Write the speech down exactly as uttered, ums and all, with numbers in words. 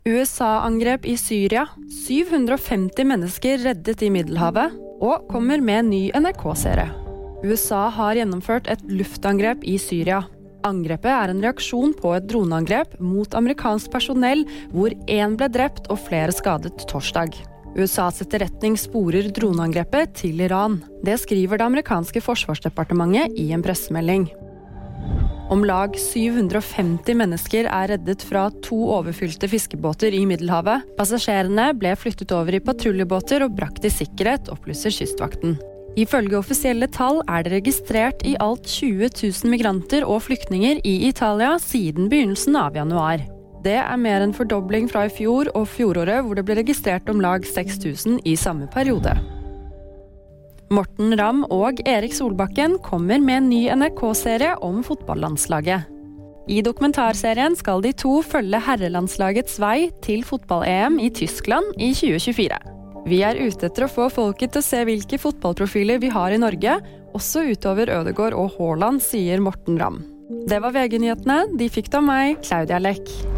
U S A-angrep i Syria, syv hundre og femti mennesker reddet i Middelhavet, og kommer med en ny N R K-serie. U S A har gjennomført et luftangrep i Syria. Angrepet er en reaksjon på et droneangrep mot amerikansk personell, hvor én ble drept og flere skadet torsdag. U S A's etterretning sporer droneangrepet til Iran. Det skriver det amerikanske forsvarsdepartementet i en pressemelding. Om lag syv hundre og femti mennesker er reddet fra to overfylte fiskebåter i Middelhavet. Passasjerene ble flyttet over i patruljebåter og brakt i sikkerhet, opplyser Kystvakten. Ifølge offisielle tall er det registrert i alt tjue tusen migranter og flyktninger i Italia siden begynnelsen av januar. Det er mer enn fordobling fra i fjor og fjoråret, hvor det ble registrert om lag seks tusen i samme periode. Morten Ramm og Erik Solbakken kommer med en ny N R K-serie om fotballandslaget. I dokumentarserien skal de to følge herrelandslagets vei til fotball-E M i Tyskland i tjue tjuefire. Vi er ute etter å få folket til å se hvilke fotballprofiler vi har i Norge, også utover Ødegaard og Haaland, sier Morten Ramm. Det var V G-nyhetene. De fikk det av meg, Claudia Lekk.